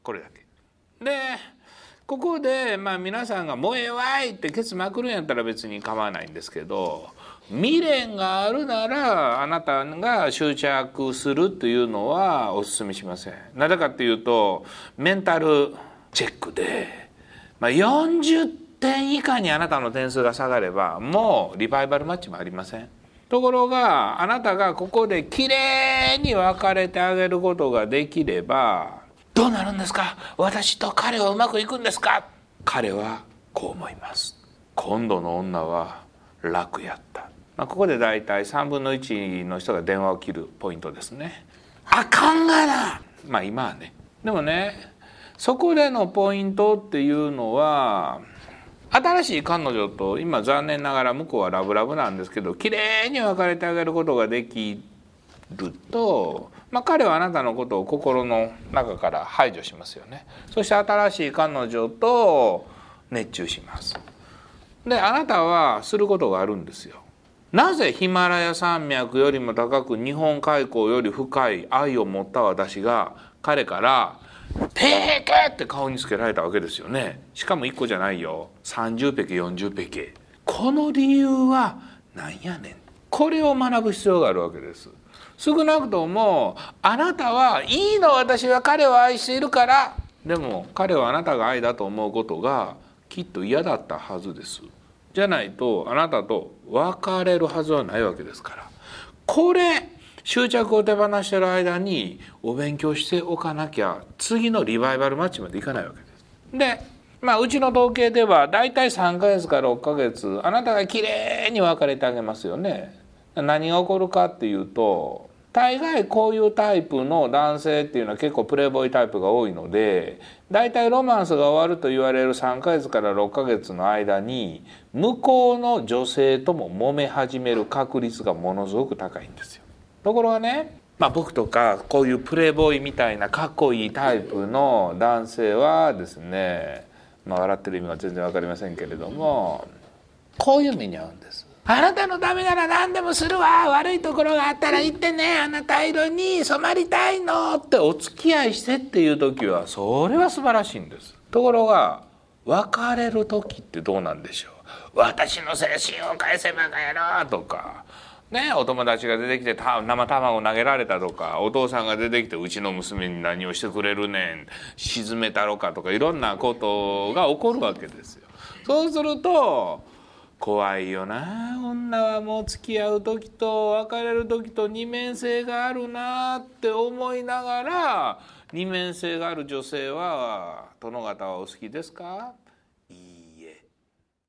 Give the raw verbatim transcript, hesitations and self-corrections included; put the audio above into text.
これだけで、ここでまあ皆さんが「もうええわい!」ってケツまくるんやったら別に構わないんですけど、未練があるならあなたが執着するというのはお勧めしません。なぜかっていうと、メンタルチェックで、まあ、よんじゅってん以下にあなたの点数が下がればもうリバイバルマッチもありません。ところがあなたがここできれいに別れてあげることができれば、どうなるんですか、私と彼はうまくいくんですか、彼はこう思います。今度の女は楽やった。まあ、ここでだいたいさんぶんのいちの人が電話を切るポイントですね。あかんがな。まあ今はね。でもね、そこでのポイントっていうのは、新しい彼女と今残念ながら向こうはラブラブなんですけど、きれいに別れてあげることができると、まあ、彼はあなたのことを心の中から排除しますよね。そして新しい彼女と熱中します。であなたはすることがあるんですよ。なぜヒマラヤ山脈よりも高く日本海溝より深い愛を持った私が彼からペケって顔につけられたわけですよね。しかもいっこじゃないよ、さんじゅうペケよんじゅうペケ。この理由は何やねん、これを学ぶ必要があるわけです。少なくともあなたはいいの、私は彼を愛しているから。でも彼はあなたが愛だと思うことがきっと嫌だったはずです。じゃないとあなたと別れるはずはないわけですから、これ執着を手放している間にお勉強しておかなきゃ次のリバイバルマッチまでいかないわけです。で、まあうちの統計ではだいたいさんかげつからろっかげつあなたがきれいに別れてあげますよね。何が起こるかっていうと、大概こういうタイプの男性っていうのは結構プレイボーイタイプが多いので、だいたいロマンスが終わると言われるさんかげつからろっかげつの間に向こうの女性とも揉め始める確率がものすごく高いんですよ。ところがね、まあ、僕とかこういうプレイボーイみたいなかっこいいタイプの男性はですね、まあ、笑ってる意味は全然わかりませんけれども、こういう目に遭うんです。あなたのためなら何でもするわ、悪いところがあったら言ってね、あなた色に染まりたいのってお付き合いしてっていう時はそれは素晴らしいんです。ところが別れる時ってどうなんでしょう。私の精神を返せばかやろとかね、お友達が出てきて生卵投げられたとか、お父さんが出てきてうちの娘に何をしてくれるねん、沈めたろかとか、いろんなことが起こるわけですよ。そうすると怖いよな、女はもう付き合う時と別れる時と二面性があるなって思いながら、二面性がある女性は殿方はお好きですか、